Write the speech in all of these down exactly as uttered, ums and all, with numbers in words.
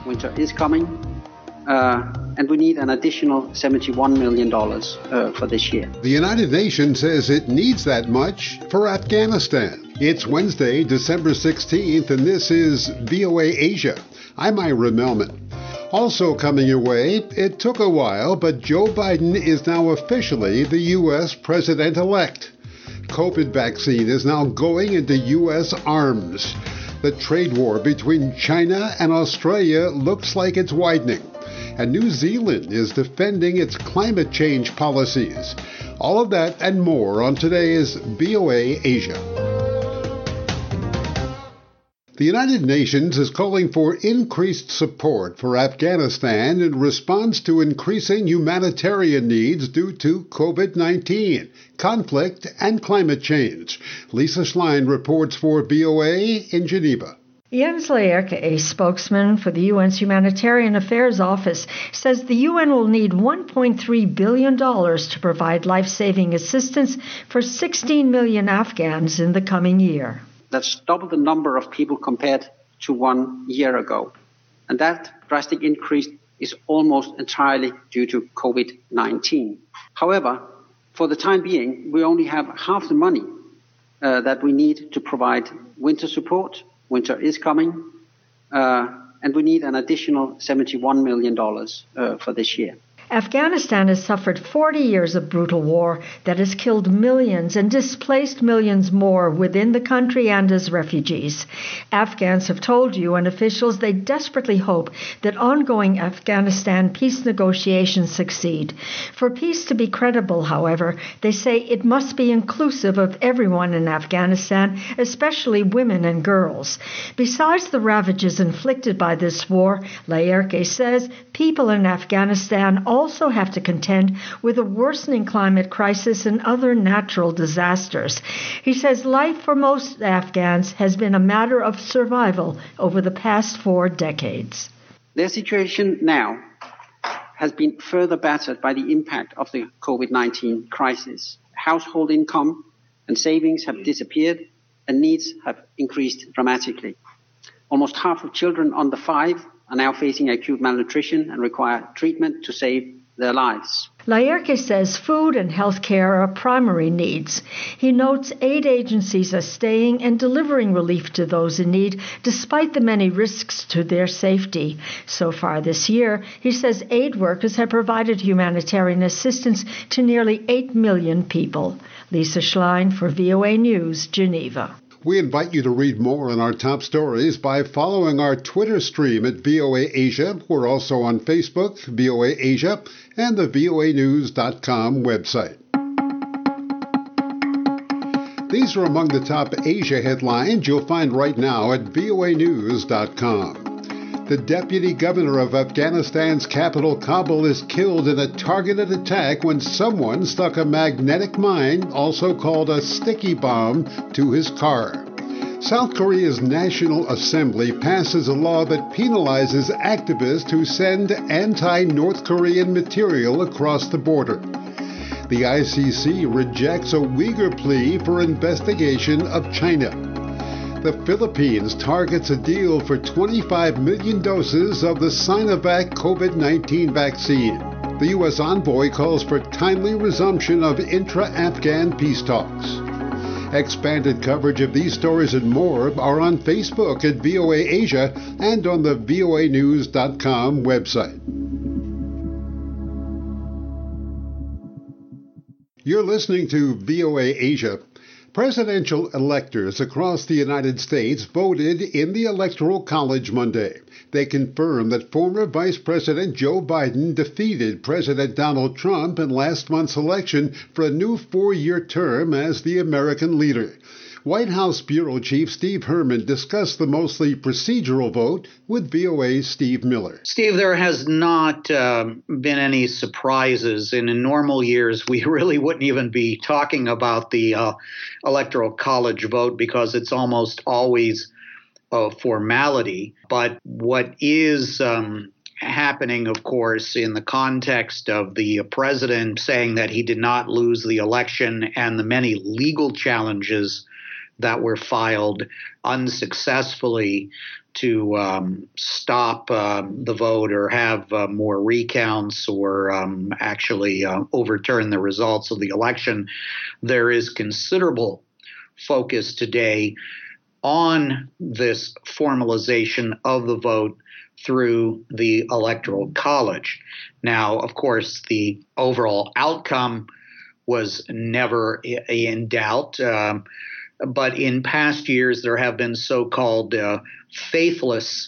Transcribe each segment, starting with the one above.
Winter is coming, uh, and we need an additional seventy-one million dollars uh, for this year. The United Nations says it needs that much for Afghanistan. It's Wednesday, December sixteenth, and this is V O A Asia. I'm Ira Melman. Also coming your way, it took a while, but Joe Biden is now officially the U S president-elect. COVID vaccine is now going into U S arms. The trade war between China and Australia looks like it's widening. And New Zealand is defending its climate change policies. All of that and more on today's V O A Asia. The United Nations is calling for increased support for Afghanistan in response to increasing humanitarian needs due to COVID nineteen, conflict, and climate change. Lisa Schlein reports for V O A in Geneva. Jens Laerke, a spokesman for the U N's Humanitarian Affairs Office, says the U N will need one point three billion dollars to provide life-saving assistance for sixteen million Afghans in the coming year. That's double the number of people compared to one year ago. And that drastic increase is almost entirely due to COVID nineteen. However, for the time being, we only have half the money uh, that we need to provide winter support. Winter is coming, uh, and we need an additional seventy-one million dollars uh, for this year. Afghanistan has suffered forty years of brutal war that has killed millions and displaced millions more within the country and as refugees. Afghans have told U N officials they desperately hope that ongoing Afghanistan peace negotiations succeed. For peace to be credible, however, they say it must be inclusive of everyone in Afghanistan, especially women and girls. Besides the ravages inflicted by this war, Laerke says people in Afghanistan also have to contend with a worsening climate crisis and other natural disasters. He says life for most Afghans has been a matter of survival over the past four decades. Their situation now has been further battered by the impact of the COVID nineteen crisis. Household income and savings have disappeared, and needs have increased dramatically. Almost half of children under five are now facing acute malnutrition and require treatment to save their lives. Laerke says food and health care are primary needs. He notes aid agencies are staying and delivering relief to those in need, despite the many risks to their safety. So far this year, he says aid workers have provided humanitarian assistance to nearly eight million people. Lisa Schlein for V O A News, Geneva. We invite you to read more on our top stories by following our Twitter stream at V O A Asia. We're also on Facebook, V O A Asia, and the V O A news dot com website. These are among the top Asia headlines you'll find right now at V O A news dot com. The deputy governor of Afghanistan's capital, Kabul, is killed in a targeted attack when someone stuck a magnetic mine, also called a sticky bomb, to his car. South Korea's National Assembly passes a law that penalizes activists who send anti-North Korean material across the border. The I C C rejects a Uyghur plea for investigation of China. The Philippines targets a deal for twenty-five million doses of the Sinovac COVID nineteen vaccine. The U S envoy calls for timely resumption of intra-Afghan peace talks. Expanded coverage of these stories and more are on Facebook at V O A Asia and on the V O A news dot com website. You're listening to V O A Asia. Presidential electors across the United States voted in the Electoral College Monday. They confirmed that former Vice President Joe Biden defeated President Donald Trump in last month's election for a new four-year term as the American leader. White House Bureau Chief Steve Herman discussed the mostly procedural vote with V O A's Steve Miller. Steve, there has not uh, been any surprises. And in normal years, we really wouldn't even be talking about the uh, Electoral College vote because it's almost always a formality. But what is um, happening, of course, in the context of the president saying that he did not lose the election and the many legal challenges that were filed unsuccessfully to um, stop um, the vote or have uh, more recounts or um, actually uh, overturn the results of the election, there is considerable focus today on this formalization of the vote through the Electoral College. Now, of course, the overall outcome was never in doubt. Um, But in past years, there have been so-called uh, faithless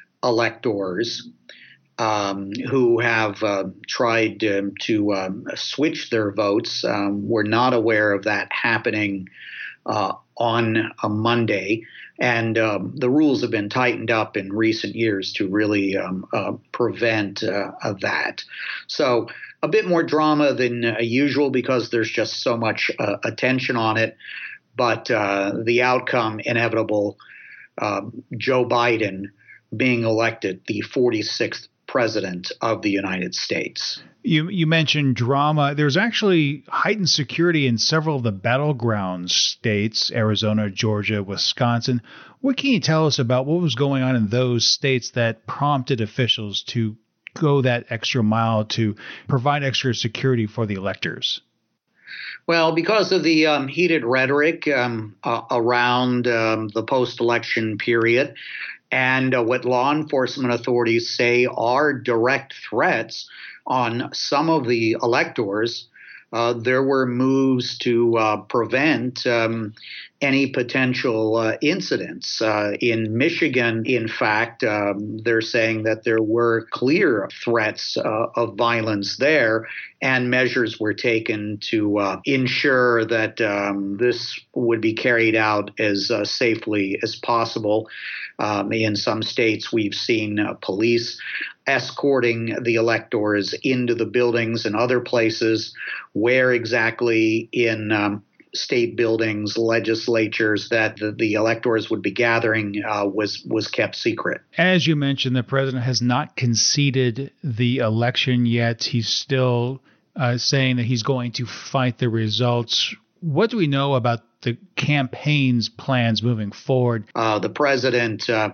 electors um, who have uh, tried um, to um, switch their votes. Um, we're not aware of that happening uh, on a Monday. And um, the rules have been tightened up in recent years to really um, uh, prevent uh, of that. So a bit more drama than uh, usual because there's just so much uh, attention on it. But uh, the outcome inevitable, uh, Joe Biden being elected the forty-sixth president of the United States. You you mentioned drama. There's actually heightened security in several of the battleground states, Arizona, Georgia, Wisconsin. What can you tell us about what was going on in those states that prompted officials to go that extra mile to provide extra security for the electors? Well, because of the um, heated rhetoric um, uh, around um, the post-election period and uh, what law enforcement authorities say are direct threats on some of the electors, uh, there were moves to uh, prevent um, any potential uh, incidents. Uh, in Michigan, in fact, um, they're saying that there were clear threats uh, of violence there, and measures were taken to uh, ensure that um, this would be carried out as uh, safely as possible. Um, in some states, we've seen uh, police escorting the electors into the buildings and other places where exactly in um, state buildings, legislatures that the, the electors would be gathering uh, was was kept secret. As you mentioned, the president has not conceded the election yet. He's still uh, saying that he's going to fight the results. What do we know about the campaign's plans moving forward? Uh, the president, uh,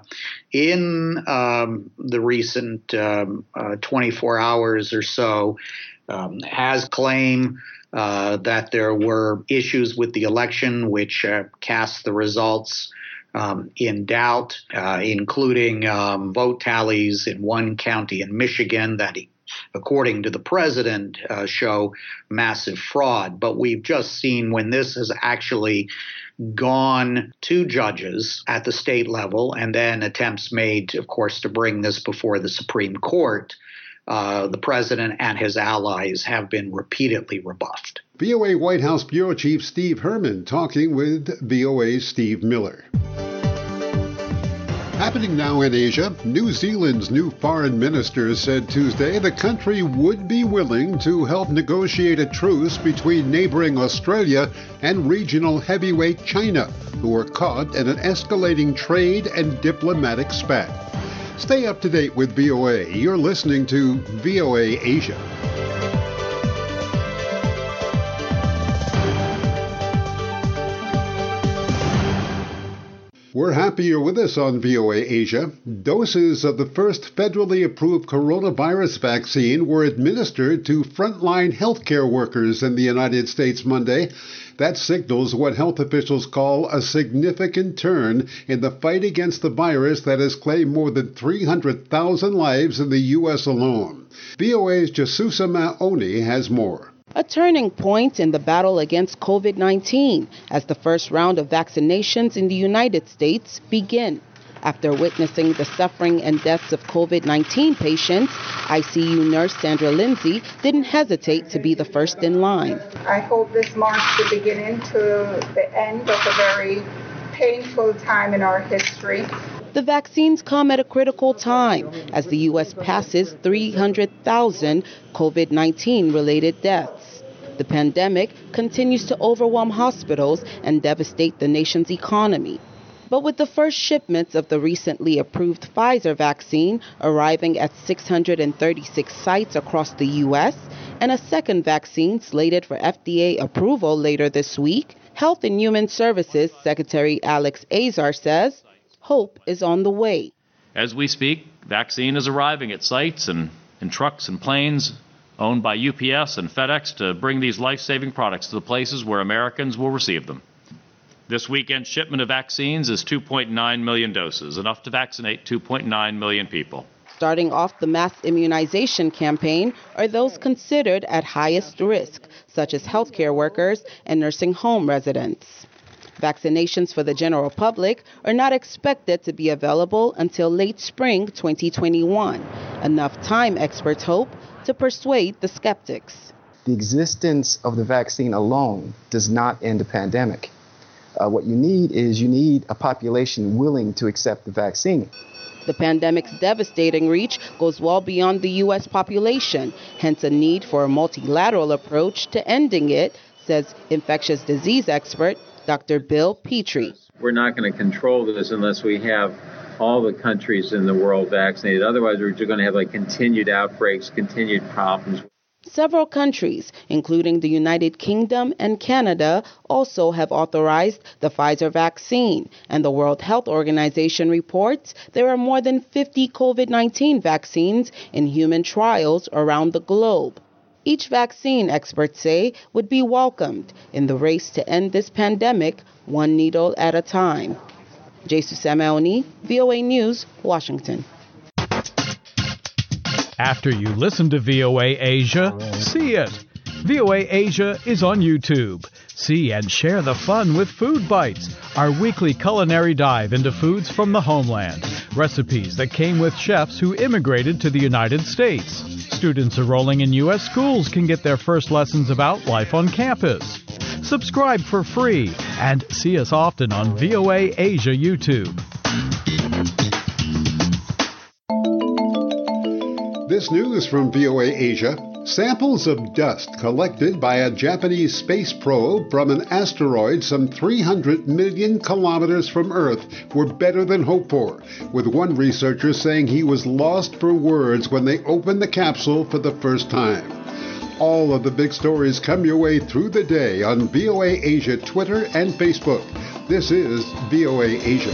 in um, the recent um, uh, twenty-four hours or so, um, has claimed uh, that there were issues with the election which uh, cast the results um, in doubt, uh, including um, vote tallies in one county in Michigan that he, according to the president, uh, show massive fraud. But we've just seen when this has actually gone to judges at the state level and then attempts made, of course, to bring this before the Supreme Court, uh, the president and his allies have been repeatedly rebuffed. V O A White House Bureau Chief Steve Herman talking with V O A's Steve Miller. Happening now in Asia, New Zealand's new foreign minister said Tuesday the country would be willing to help negotiate a truce between neighboring Australia and regional heavyweight China, who are caught in an escalating trade and diplomatic spat. Stay up to date with V O A. You're listening to V O A Asia. We're happy you're with us on V O A Asia. Doses of the first federally approved coronavirus vaccine were administered to frontline healthcare workers in the United States Monday. That signals what health officials call a significant turn in the fight against the virus that has claimed more than three hundred thousand lives in the U S alone. V O A's Jasusa Maoni has more. A turning point in the battle against COVID nineteen as the first round of vaccinations in the United States begin. After witnessing the suffering and deaths of COVID nineteen patients, I C U nurse Sandra Lindsay didn't hesitate to be the first in line. I hope this marks the beginning to the end of a very painful time in our history. The vaccines come at a critical time as the U S passes three hundred thousand COVID nineteen related deaths. The pandemic continues to overwhelm hospitals and devastate the nation's economy. But with the first shipments of the recently approved Pfizer vaccine arriving at six hundred thirty-six sites across the U S and a second vaccine slated for F D A approval later this week, Health and Human Services Secretary Alex Azar says hope is on the way. As we speak, vaccine is arriving at sites and in trucks and planes owned by U P S and FedEx to bring these life-saving products to the places where Americans will receive them. This weekend's shipment of vaccines is two point nine million doses, enough to vaccinate two point nine million people. Starting off the mass immunization campaign are those considered at highest risk, such as healthcare workers and nursing home residents. Vaccinations for the general public are not expected to be available until late spring twenty twenty-one, enough time, experts hope, to persuade the skeptics. The existence of the vaccine alone does not end a pandemic. Uh, what you need is you need a population willing to accept the vaccine. The pandemic's devastating reach goes well beyond the U S population, hence a need for a multilateral approach to ending it, says infectious disease expert Doctor Bill Petrie. We're not going to control this unless we have all the countries in the world vaccinated. Otherwise, we're just going to have like continued outbreaks, continued problems. Several countries, including the United Kingdom and Canada, also have authorized the Pfizer vaccine, and the World Health Organization reports there are more than fifty COVID nineteen vaccines in human trials around the globe. Each vaccine, experts say, would be welcomed in the race to end this pandemic one needle at a time. Jesus Samaoni, V O A News, Washington. After you listen to V O A Asia, see it. V O A Asia is on YouTube. See and share the fun with Food Bites, our weekly culinary dive into foods from the homeland. Recipes that came with chefs who immigrated to the United States. Students enrolling in U S schools can get their first lessons about life on campus. Subscribe for free and see us often on V O A Asia YouTube. This news from V O A Asia. Samples of dust collected by a Japanese space probe from an asteroid some three hundred million kilometers from Earth were better than hoped for, with one researcher saying he was lost for words when they opened the capsule for the first time. All of the big stories come your way through the day on V O A Asia Twitter and Facebook. This is V O A Asia.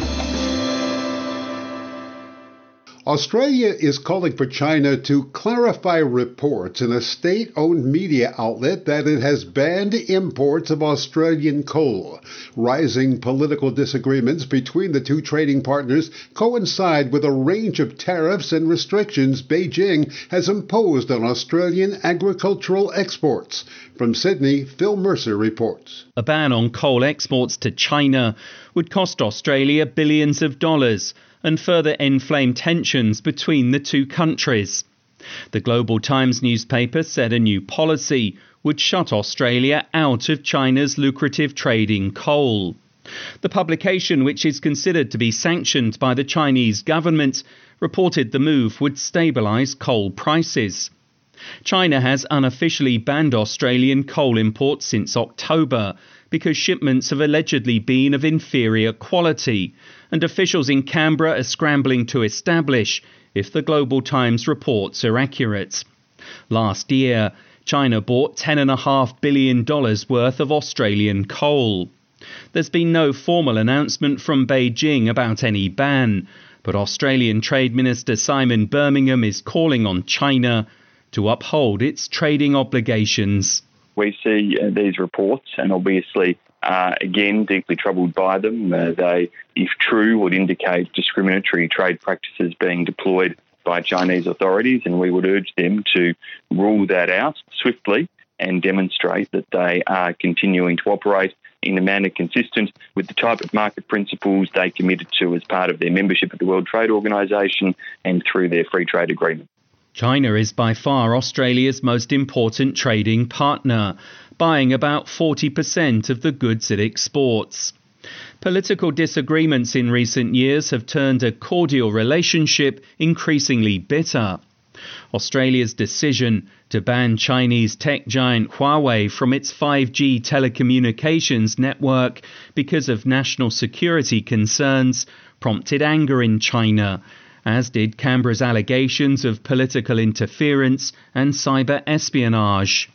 Australia is calling for China to clarify reports in a state-owned media outlet that it has banned imports of Australian coal. Rising political disagreements between the two trading partners coincide with a range of tariffs and restrictions Beijing has imposed on Australian agricultural exports. From Sydney, Phil Mercer reports. A ban on coal exports to China would cost Australia billions of dollars and further inflame tensions between the two countries. The Global Times newspaper said a new policy would shut Australia out of China's lucrative trade in coal. The publication, which is considered to be sanctioned by the Chinese government, reported the move would stabilise coal prices. China has unofficially banned Australian coal imports since October because shipments have allegedly been of inferior quality, and officials in Canberra are scrambling to establish if the Global Times reports are accurate. Last year, China bought ten point five billion dollars worth of Australian coal. There's been no formal announcement from Beijing about any ban, but Australian Trade Minister Simon Birmingham is calling on China to uphold its trading obligations. We see uh, these reports and obviously, uh, again, deeply troubled by them. Uh, they, if true, would indicate discriminatory trade practices being deployed by Chinese authorities, and we would urge them to rule that out swiftly and demonstrate that they are continuing to operate in a manner consistent with the type of market principles they committed to as part of their membership of the World Trade Organization and through their free trade agreement. China is by far Australia's most important trading partner, buying about forty percent of the goods it exports. Political disagreements in recent years have turned a cordial relationship increasingly bitter. Australia's decision to ban Chinese tech giant Huawei from its five G telecommunications network because of national security concerns prompted anger in China, as did Canberra's allegations of political interference and cyber espionage.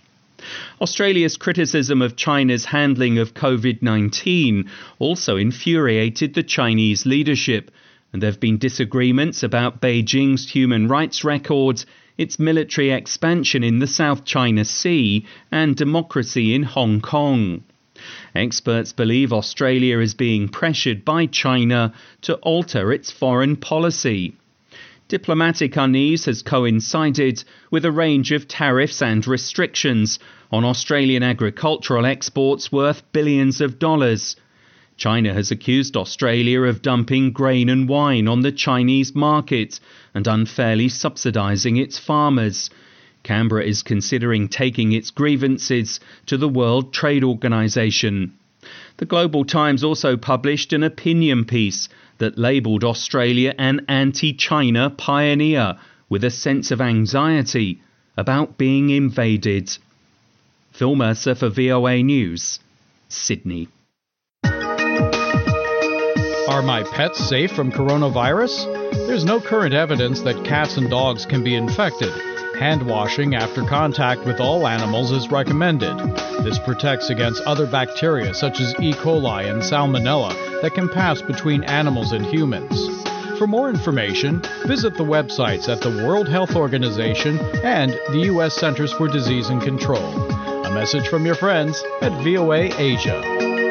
Australia's criticism of China's handling of COVID nineteen also infuriated the Chinese leadership, and there have been disagreements about Beijing's human rights records, its military expansion in the South China Sea, and democracy in Hong Kong. Experts believe Australia is being pressured by China to alter its foreign policy. Diplomatic unease has coincided with a range of tariffs and restrictions on Australian agricultural exports worth billions of dollars. China has accused Australia of dumping grain and wine on the Chinese market and unfairly subsidising its farmers. Canberra is considering taking its grievances to the World Trade Organization. The Global Times also published an opinion piece that labelled Australia an anti-China pioneer with a sense of anxiety about being invaded. Phil Mercer for V O A News, Sydney. Are my pets safe from coronavirus? There's no current evidence that cats and dogs can be infected. Hand washing after contact with all animals is recommended. This protects against other bacteria such as E. coli and Salmonella that can pass between animals and humans. For more information, visit the websites at the World Health Organization and the U S Centers for Disease and Control. A message from your friends at V O A Asia.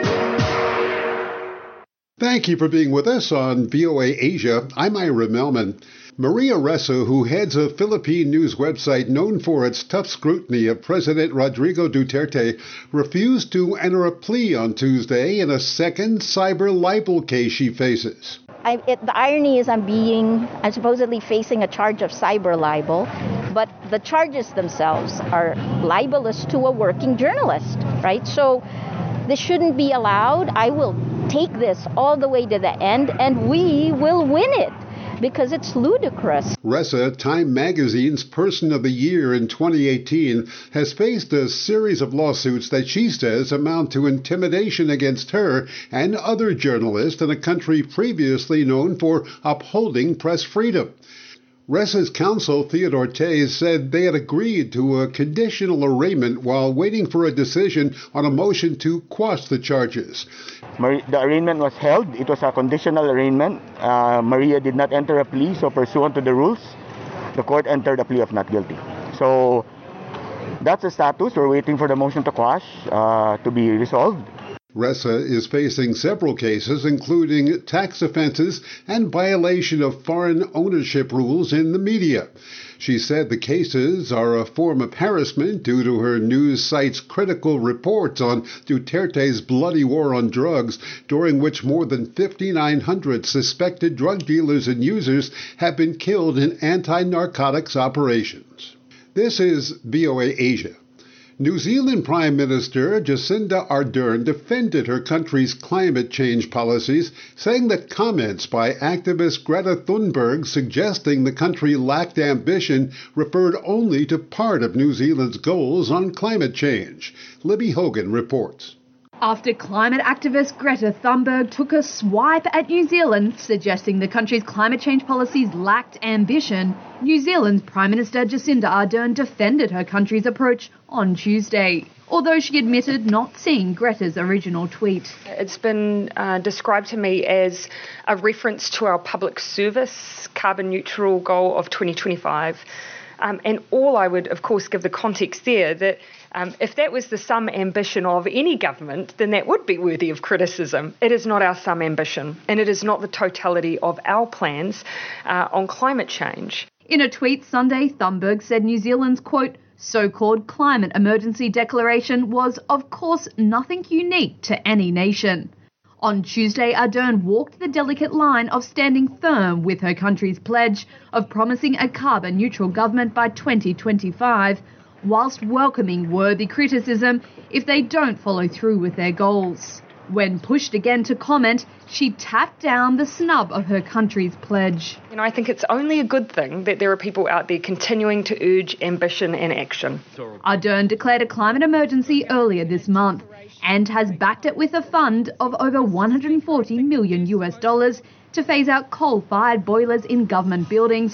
Thank you for being with us on V O A Asia. I'm Ira Melman. Maria Ressa, who heads a Philippine news website known for its tough scrutiny of President Rodrigo Duterte, refused to enter a plea on Tuesday in a second cyber libel case she faces. I, it, the irony is I'm being, I'm supposedly facing a charge of cyber libel, but the charges themselves are libelous to a working journalist, right? So this shouldn't be allowed. I will take this all the way to the end, and we will win it. Because it's ludicrous. Ressa, Time Magazine's Person of the Year in twenty eighteen, has faced a series of lawsuits that she says amount to intimidation against her and other journalists in a country previously known for upholding press freedom. Ressa's counsel, Theodore Tay, said they had agreed to a conditional arraignment while waiting for a decision on a motion to quash the charges. The arraignment was held. It was a conditional arraignment. Uh, Maria did not enter a plea, so pursuant to the rules, the court entered a plea of not guilty. So that's the status. We're waiting for the motion to quash uh, to be resolved. Ressa is facing several cases, including tax offenses and violation of foreign ownership rules in the media. She said the cases are a form of harassment due to her news site's critical reports on Duterte's bloody war on drugs, during which more than fifty-nine hundred suspected drug dealers and users have been killed in anti-narcotics operations. This is V O A Asia. New Zealand Prime Minister Jacinda Ardern defended her country's climate change policies, saying that comments by activist Greta Thunberg suggesting the country lacked ambition referred only to part of New Zealand's goals on climate change. Libby Hogan reports. After climate activist Greta Thunberg took a swipe at New Zealand, suggesting the country's climate change policies lacked ambition, New Zealand's Prime Minister Jacinda Ardern defended her country's approach on Tuesday, although she admitted not seeing Greta's original tweet. It's been uh, described to me as a reference to our public service carbon neutral goal of twenty twenty-five. Um, and all I would, of course, give the context there that um, if that was the sum ambition of any government, then that would be worthy of criticism. It is not our sum ambition, and it is not the totality of our plans uh, on climate change. In a tweet Sunday, Thunberg said New Zealand's, quote, so-called climate emergency declaration was, of course, nothing unique to any nation. On Tuesday, Ardern walked the delicate line of standing firm with her country's pledge of promising a carbon-neutral government by twenty twenty-five, whilst welcoming worthy criticism if they don't follow through with their goals. When pushed again to comment, she tapped down the snub of her country's pledge. You know, I think it's only a good thing that there are people out there continuing to urge ambition and action. Ardern declared a climate emergency earlier this month and has backed it with a fund of over one hundred forty million US dollars to phase out coal-fired boilers in government buildings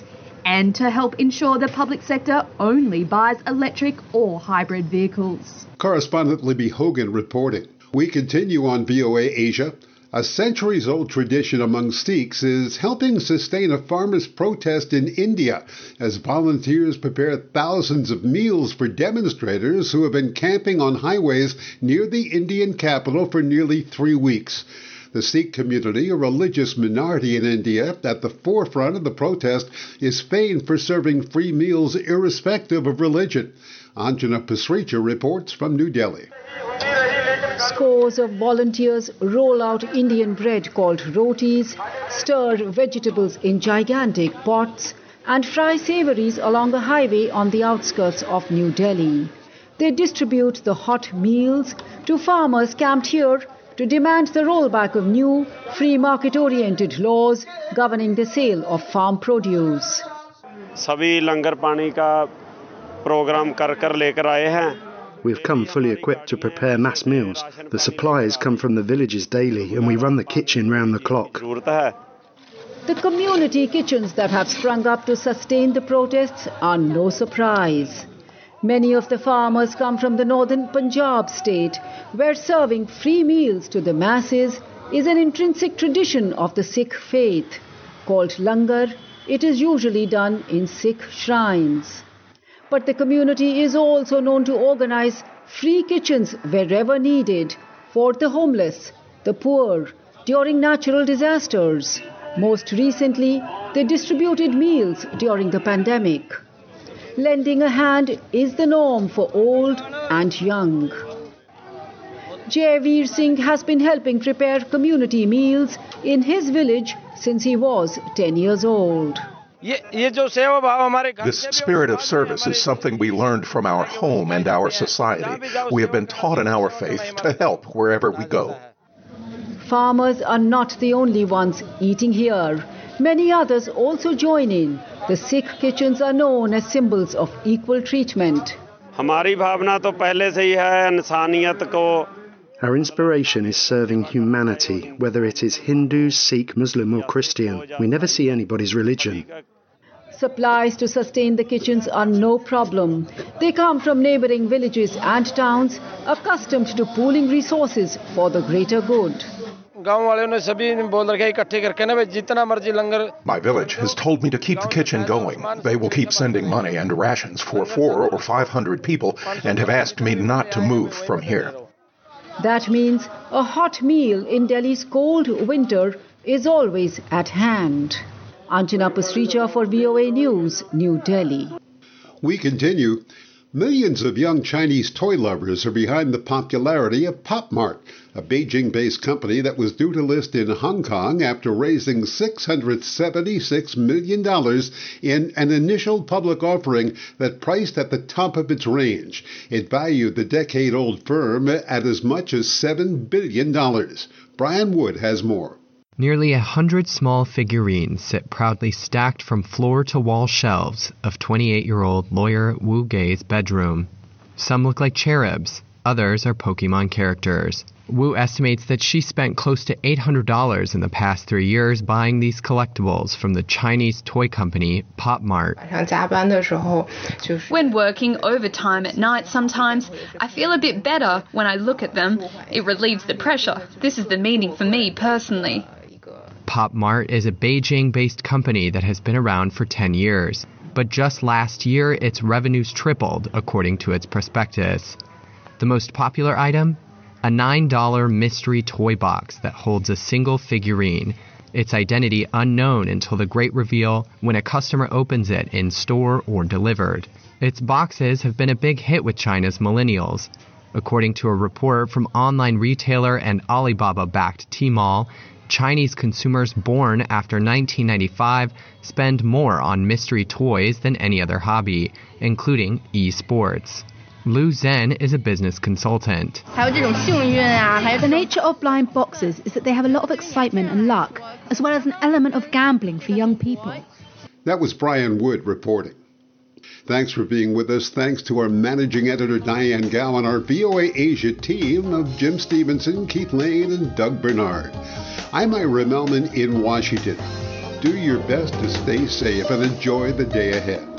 and to help ensure the public sector only buys electric or hybrid vehicles. Correspondent Libby Hogan reporting. We continue on V O A Asia. A centuries-old tradition among Sikhs is helping sustain a farmers' protest in India as volunteers prepare thousands of meals for demonstrators who have been camping on highways near the Indian capital for nearly three weeks. The Sikh community, a religious minority in India at the forefront of the protest, is famed for serving free meals irrespective of religion. Anjana Pasricha reports from New Delhi. Scores of volunteers roll out Indian bread called rotis, stir vegetables in gigantic pots, and fry savouries along a highway on the outskirts of New Delhi. They distribute the hot meals to farmers camped here to demand the rollback of new, free market-oriented laws governing the sale of farm produce. सभी लंगर पानी का programme कर कर लेकर आए हैं. We've come fully equipped to prepare mass meals. The supplies come from the villages daily and we run the kitchen round the clock. The community kitchens that have sprung up to sustain the protests are no surprise. Many of the farmers come from the northern Punjab state, where serving free meals to the masses is an intrinsic tradition of the Sikh faith. Called langar, it is usually done in Sikh shrines. But the community is also known to organize free kitchens wherever needed for the homeless, the poor, during natural disasters. Most recently, they distributed meals during the pandemic. Lending a hand is the norm for old and young. Jaiveer Singh has been helping prepare community meals in his village since he was ten years old. This spirit of service is something we learned from our home and our society. We have been taught in our faith to help wherever we go. Farmers are not the only ones eating here. Many others also join in. The Sikh kitchens are known as symbols of equal treatment. Our inspiration is serving humanity, whether it is Hindu, Sikh, Muslim or Christian. We never see anybody's religion. Supplies to sustain the kitchens are no problem. They come from neighboring villages and towns, accustomed to pooling resources for the greater good. My village has told me to keep the kitchen going. They will keep sending money and rations for four or five hundred people and have asked me not to move from here. That means a hot meal in Delhi's cold winter is always at hand. Anjana Pasricha for V O A News, New Delhi. We continue. Millions of young Chinese toy lovers are behind the popularity of Pop Mart, a Beijing-based company that was due to list in Hong Kong after raising six hundred seventy-six million dollars in an initial public offering that priced at the top of its range. It valued the decade-old firm at as much as seven billion dollars. Brian Wood has more. Nearly a hundred small figurines sit proudly stacked from floor-to-wall shelves of twenty-eight-year-old lawyer Wu Gei's bedroom. Some look like cherubs, others are Pokemon characters. Wu estimates that she spent close to eight hundred dollars in the past three years buying these collectibles from the Chinese toy company Pop Mart. When working overtime at night sometimes, I feel a bit better when I look at them. It relieves the pressure. This is the meaning for me personally. Pop Mart is a Beijing-based company that has been around for ten years. But just last year, its revenues tripled, according to its prospectus. The most popular item? A nine dollar mystery toy box that holds a single figurine, its identity unknown until the great reveal when a customer opens it in store or delivered. Its boxes have been a big hit with China's millennials. According to a report from online retailer and Alibaba-backed Tmall, Chinese consumers born after nineteen ninety-five spend more on mystery toys than any other hobby, including e-sports. Lu Zhen is a business consultant. The nature of blind boxes is that they have a lot of excitement and luck, as well as an element of gambling for young people. That was Brian Wood reporting. Thanks for being with us. Thanks to our managing editor, Diane Gow, and our V O A Asia team of Jim Stevenson, Keith Lane, and Doug Bernard. I'm Ira Melman in Washington. Do your best to stay safe and enjoy the day ahead.